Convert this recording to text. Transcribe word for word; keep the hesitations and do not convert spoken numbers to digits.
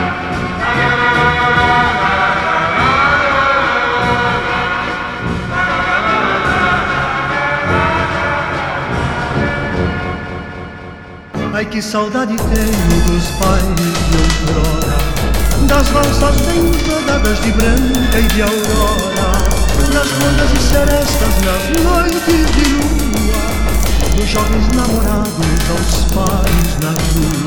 Ai, que saudade tenho dos bailes de outrora, das valsas bem rodadas de branca e de aurora, das rondas e serestas nas noites de lua, dos jovens namorados aos pares na rua.